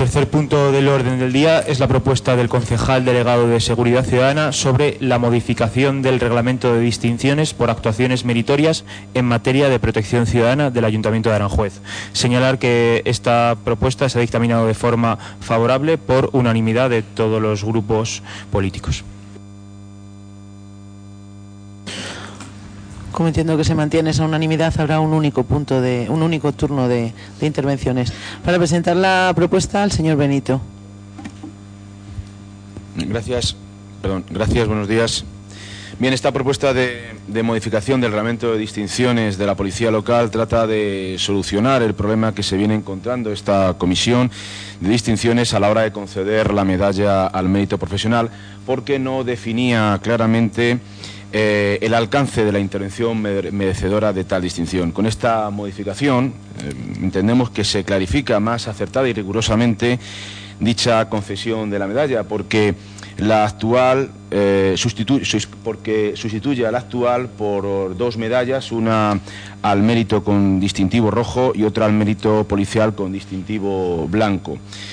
tercer punto del orden del día es la propuesta del concejal delegado de Seguridad Ciudadana sobre la modificación del reglamento de distinciones por actuaciones meritorias en materia de protección ciudadana del Ayuntamiento de Aranjuez. Señalar que esta propuesta se ha dictaminado de forma favorable por unanimidad de todos los grupos políticos. Como entiendo que se mantiene esa unanimidad, habrá un único turno de intervenciones. Para presentar la propuesta, al señor Benito. Gracias, buenos días. Bien, esta propuesta de modificación del reglamento de distinciones de la Policía Local trata de solucionar el problema que se viene encontrando esta comisión de distinciones a la hora de conceder la medalla al mérito profesional, porque no definía claramente el alcance de la intervención merecedora de tal distinción. Con esta modificación entendemos que se clarifica más acertada y rigurosamente dicha concesión de la medalla, porque la actual sustituye a la actual por dos medallas, una al mérito con distintivo rojo y otra al mérito policial con distintivo blanco,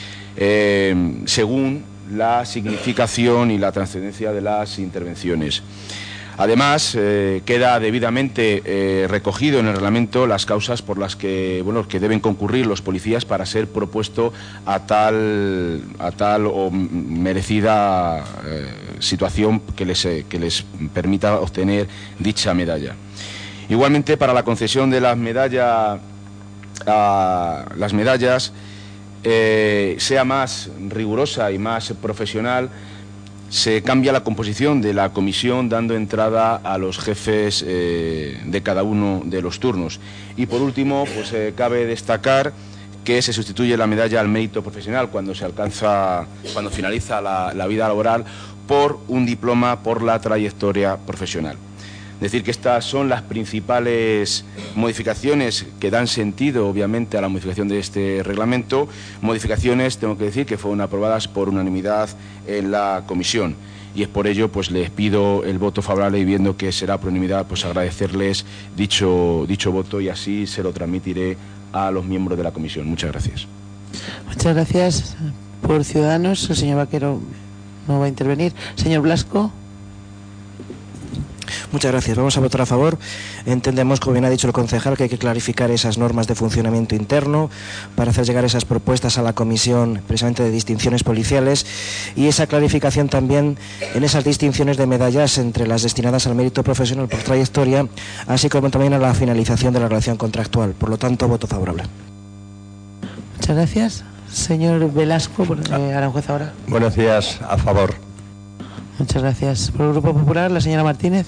según la significación y la trascendencia de las intervenciones. Además, queda debidamente recogido en el reglamento las causas por las que deben concurrir los policías para ser propuesto a tal o merecida situación que les permita obtener dicha medalla. Igualmente, para la concesión de las medallas sea más rigurosa y más profesional, se cambia la composición de la comisión, dando entrada a los jefes de cada uno de los turnos. Y por último, pues cabe destacar que se sustituye la medalla al mérito profesional cuando finaliza la vida laboral por un diploma por la trayectoria profesional. Es decir, que estas son las principales modificaciones que dan sentido, obviamente, a la modificación de este reglamento. Modificaciones, tengo que decir, que fueron aprobadas por unanimidad en la comisión. Y es por ello, pues les pido el voto favorable, y viendo que será por unanimidad, pues agradecerles dicho voto, y así se lo transmitiré a los miembros de la comisión. Muchas gracias. Muchas gracias. Por Ciudadanos, el señor Vaquero no va a intervenir. Señor Blasco. Muchas gracias. Vamos a votar a favor. Entendemos, como bien ha dicho el concejal, que hay que clarificar esas normas de funcionamiento interno para hacer llegar esas propuestas a la comisión precisamente de distinciones policiales, y esa clarificación también en esas distinciones de medallas entre las destinadas al mérito profesional por trayectoria, así como también a la finalización de la relación contractual. Por lo tanto, voto favorable. Muchas gracias. Señor Velasco, Aranjuez ahora. Buenos días, a favor. Muchas gracias. Por el Grupo Popular, la señora Martínez.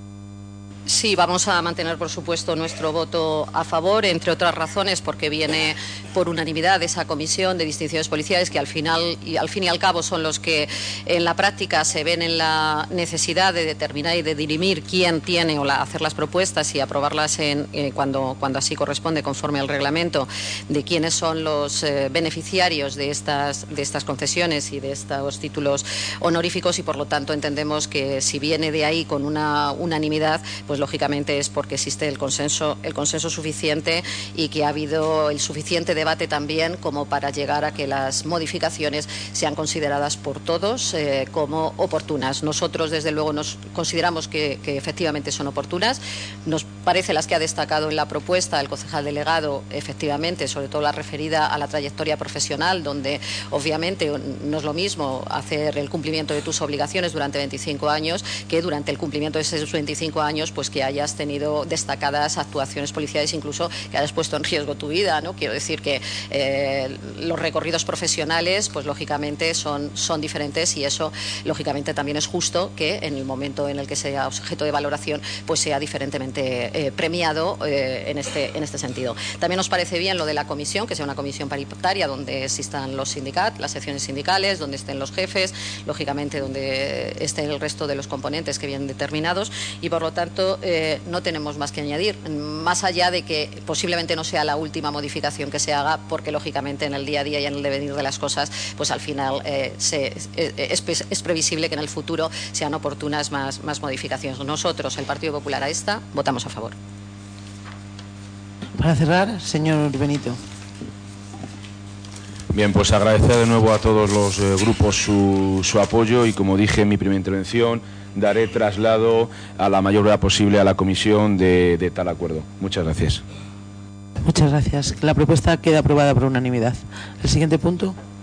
Sí, vamos a mantener, por supuesto, nuestro voto a favor, entre otras razones porque viene por unanimidad esa comisión de distinciones policiales, que al fin y al cabo son los que en la práctica se ven en la necesidad de determinar y de dirimir quién tiene hacer las propuestas y aprobarlas cuando así corresponde, conforme al reglamento, de quiénes son los beneficiarios de estas concesiones y de estos títulos honoríficos, y por lo tanto entendemos que si viene de ahí con una unanimidad, pues lógicamente es porque existe el consenso suficiente, y que ha habido el suficiente debate también como para llegar a que las modificaciones sean consideradas por todos como oportunas. Nosotros, desde luego, nos consideramos que efectivamente son oportunas. Nos parece las que ha destacado en la propuesta el concejal delegado, efectivamente, sobre todo la referida a la trayectoria profesional, donde obviamente no es lo mismo hacer el cumplimiento de tus obligaciones durante 25 años que durante el cumplimiento de esos 25 años pues que hayas tenido destacadas actuaciones policiales, incluso que hayas puesto en riesgo tu vida, ¿no? Quiero decir que los recorridos profesionales pues lógicamente son diferentes, y eso lógicamente también es justo que en el momento en el que sea objeto de valoración pues sea diferentemente premiado en este sentido. También nos parece bien lo de la comisión, que sea una comisión paritaria donde existan los sindicatos, las secciones sindicales, donde estén los jefes, lógicamente donde estén el resto de los componentes que vienen determinados, y por lo tanto no tenemos más que añadir, más allá de que posiblemente no sea la última modificación que se haga, porque lógicamente en el día a día y en el devenir de las cosas pues al final es previsible que en el futuro sean oportunas más modificaciones. Nosotros, el Partido Popular, a esta votamos a favor. Para cerrar, señor Benito. Bien, pues agradecer de nuevo a todos los grupos su apoyo y, como dije en mi primera intervención, daré traslado a la mayor brevedad posible a la comisión de tal acuerdo. Muchas gracias. Muchas gracias. La propuesta queda aprobada por unanimidad. El siguiente punto.